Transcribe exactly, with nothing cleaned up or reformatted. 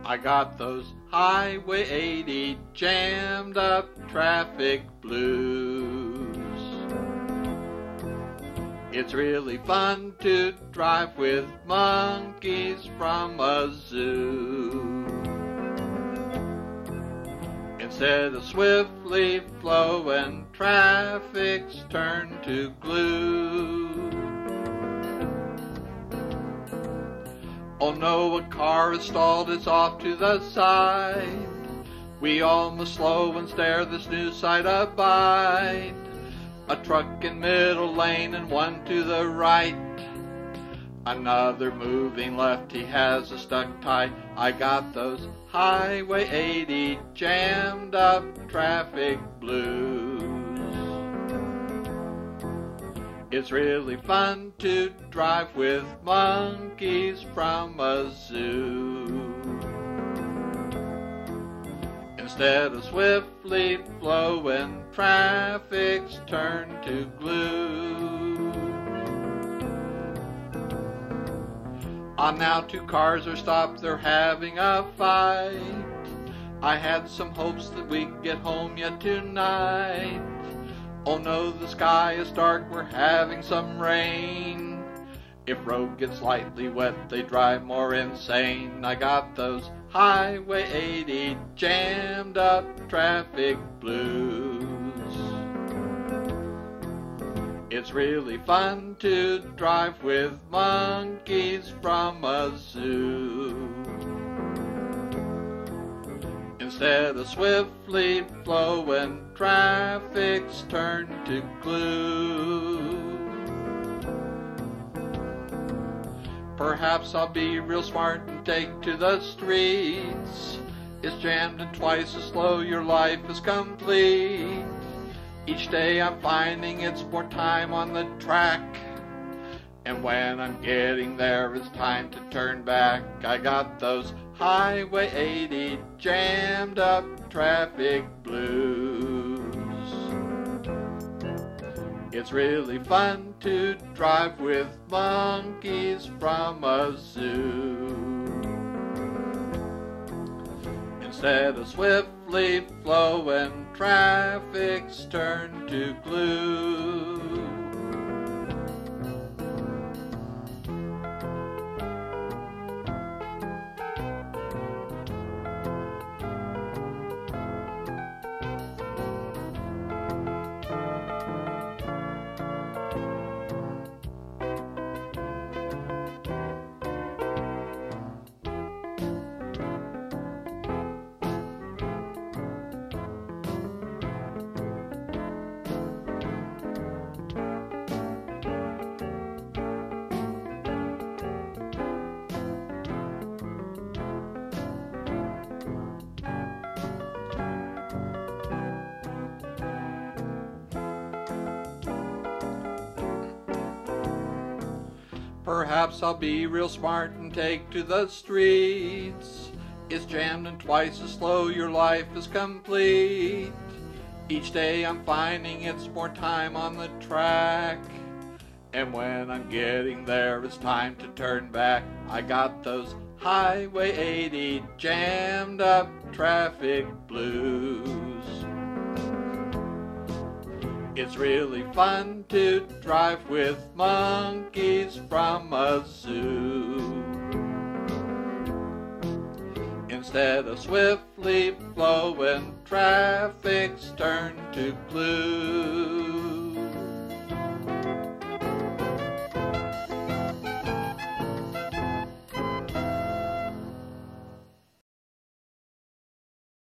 I got those Highway eighty jammed up traffic blues. It's really fun to drive with monkeys from a zoo. Instead of swiftly flowing, traffic's turned to glue. Oh no, a car is stalled, it's off to the side. We all must slow and stare, this new sight abide. A truck in middle lane and one to the right. Another moving left, he has a stuck tie. I got those Highway eighty jammed up traffic blues. It's really fun to drive with monkeys from a zoo. Instead of swiftly flowing, traffic's turned to glue. On now two cars are stopped, they're having a fight. I had some hopes that we'd get home yet tonight. Oh no, the sky is dark, we're having some rain. If road gets slightly wet, they drive more insane. I got those Highway eighty jammed up traffic blues. It's really fun to drive with monkeys from a zoo. Instead of swiftly flowing, traffic's turned to glue. Perhaps I'll be real smart and take to the streets. It's jammed and twice as slow, your life is complete. Each day I'm finding it's more time on the track. And when I'm getting there, it's time to turn back. I got those Highway eighty jammed up traffic blues. It's really fun to drive with monkeys from a zoo. Instead of swiftly flowing, traffic's turned to glue. Perhaps I'll be real smart and take to the streets. It's jammed and twice as slow, your life is complete. Each day I'm finding it's more time on the track. And when I'm getting there, it's time to turn back. I got those Highway eighty jammed up traffic blues. It's really fun to drive with monkeys from a zoo. Instead of swiftly flowing, traffic's turned to glue.